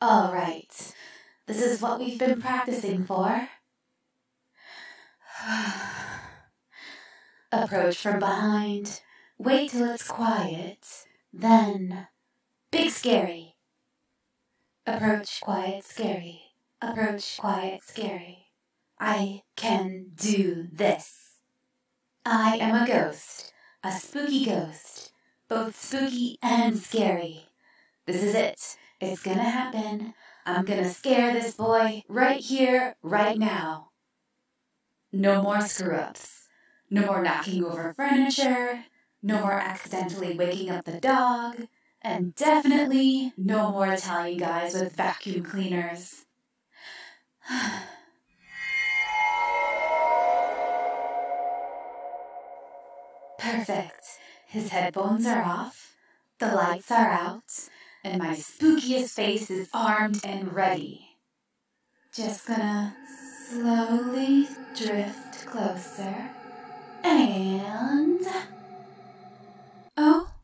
All right. This is what we've been practicing for. Approach from behind. Wait till it's quiet. Then, big scary. Approach, quiet, scary. Approach, quiet, scary. I can do this. I am a ghost. A spooky ghost. Both spooky and scary. This is it. It's gonna happen. I'm gonna scare this boy right here, right now. No more screw-ups. No more knocking over furniture. No more accidentally waking up the dog. And definitely no more Italian guys with vacuum cleaners. Perfect. His headphones are off. The lights are out. And my spookiest face is armed and ready. Just gonna slowly drift closer. And... Oh?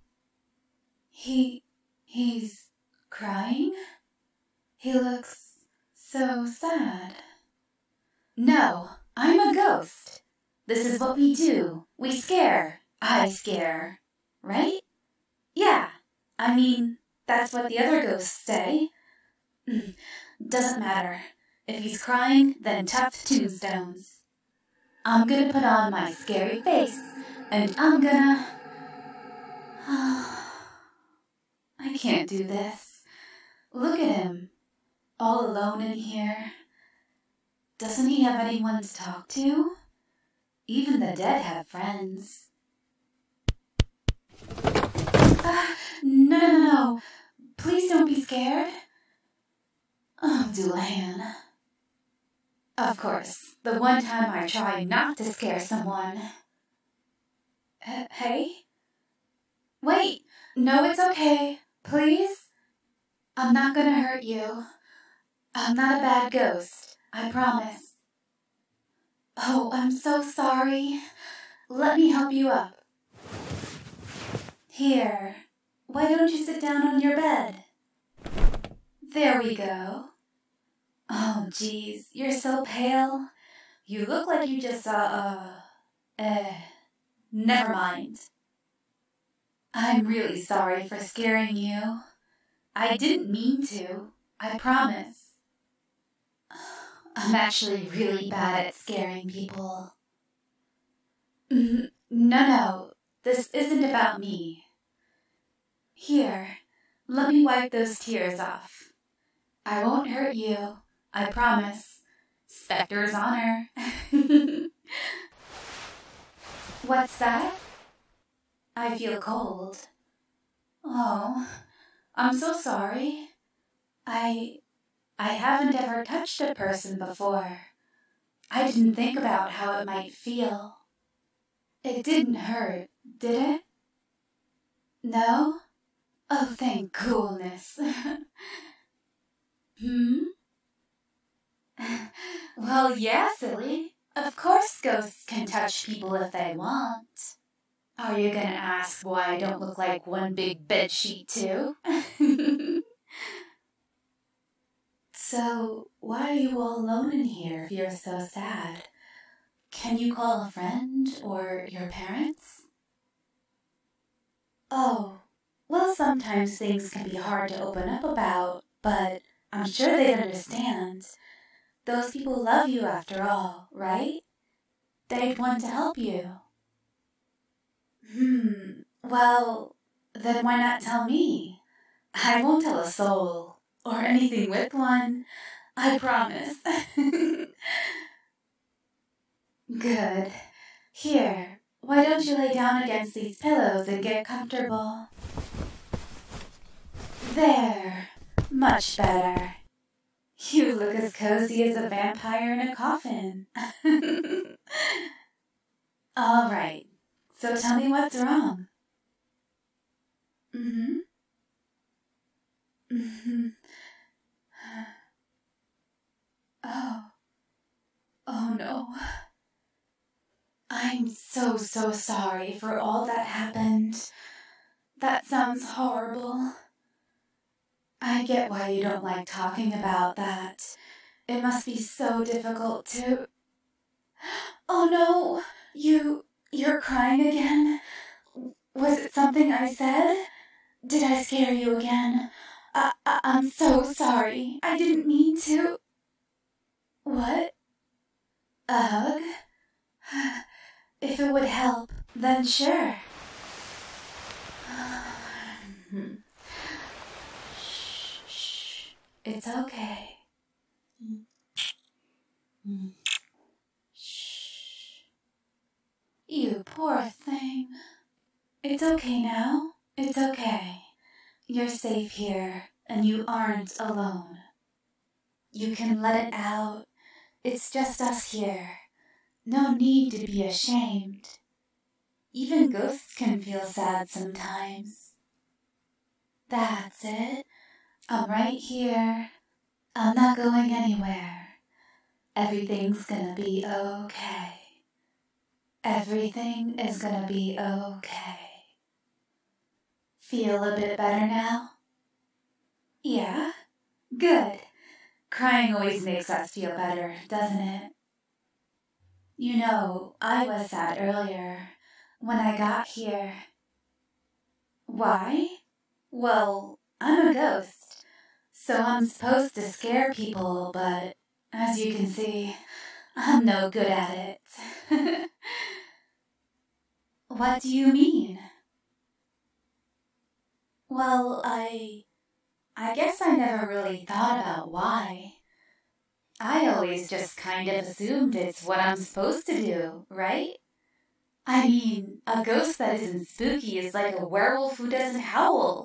He's crying? He looks so sad. No, I'm a ghost. This is what we do. We scare. I scare. Right? Yeah. I mean, that's what the other ghosts say. Doesn't matter. If he's crying, then tough tombstones. I'm gonna put on my scary face, and I'm gonna... I can't do this. Look at him. All alone in here. Doesn't he have anyone to talk to? Even the dead have friends. No. Please don't be scared. Oh, Dulahan. Of course, the one time I try not to scare someone. Hey? Wait, no, it's okay. Please? I'm not gonna hurt you. I'm not a bad ghost, I promise. Oh, I'm so sorry. Let me help you up. Here, why don't you sit down on your bed? There we go. Oh, geez, you're so pale. You look like you just saw never mind. I'm really sorry for scaring you. I didn't mean to, I promise. I'm actually really bad at scaring people. No, this isn't about me. Here, let me wipe those tears off. I won't hurt you, I promise. Spectre's honor. What's that? I feel cold. Oh, I'm so sorry. I haven't ever touched a person before. I didn't think about how it might feel. It didn't hurt, did it? No? Oh, thank goodness. Well, yeah, silly. Of course ghosts can touch people if they want. Are you gonna ask why I don't look like one big bedsheet, too? So, why are you all alone in here if you're so sad? Can you call a friend or your parents? Oh, well, sometimes things can be hard to open up about, but I'm sure they'd understand. Those people love you after all, right? They'd want to help you. Well, then why not tell me? I won't tell a soul, or anything with one, I promise. Good. Here, why don't you lay down against these pillows and get comfortable? There, much better. You look as cozy as a vampire in a coffin. All right, so tell me what's wrong. Oh no. I'm so sorry for all that happened. That sounds horrible. I get why you don't like talking about that. It must be so difficult to... Oh no! You're crying again? Was it something I said? Did I scare you again? I'm so sorry. I didn't mean to... What? A hug? If it would help, then sure. Shh. It's okay. Shh. You poor thing. It's okay now. It's okay. You're safe here, and you aren't alone. You can let it out. It's just us here. No need to be ashamed. Even ghosts can feel sad sometimes. That's it. I'm right here. I'm not going anywhere. Everything's gonna be okay. Everything is gonna be okay. Feel a bit better now? Yeah? Good. Crying always makes us feel better, doesn't it? You know, I was sad earlier, when I got here. Why? Well, I'm a ghost, so I'm supposed to scare people, but as you can see, I'm no good at it. What do you mean? Well, I guess I never really thought about why. I always just kind of assumed it's what I'm supposed to do, right? I mean, a ghost that isn't spooky is like a werewolf who doesn't howl.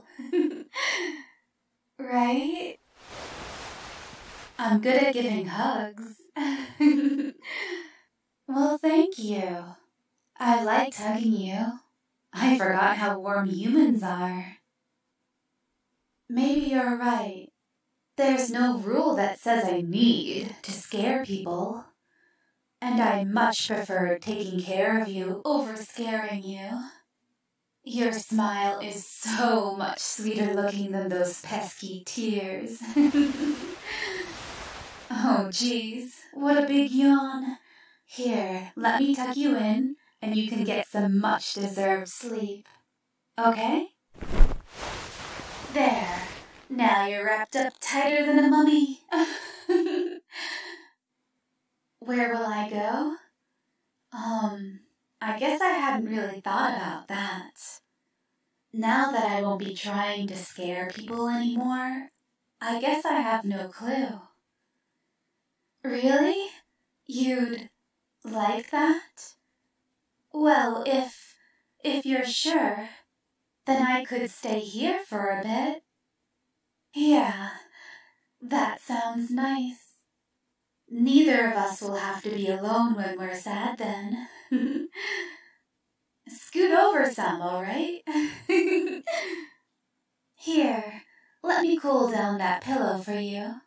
Right? I'm good at giving hugs. Well, thank you. I liked hugging you. I forgot how warm humans are. Maybe you're right. There's no rule that says I need to scare people. And I much prefer taking care of you over scaring you. Your smile is so much sweeter looking than those pesky tears. Oh, geez, what a big yawn. Here, let me tuck you in, and you can get some much-deserved sleep. Okay? There. Now you're wrapped up tighter than a mummy. Where will I go? I guess I hadn't really thought about that. Now that I won't be trying to scare people anymore, I guess I have no clue. Really? You'd like that? Well, if you're sure, then I could stay here for a bit. Yeah, that sounds nice. Neither of us will have to be alone when we're sad then. Scoot over some, all right? Here, let me cool down that pillow for you.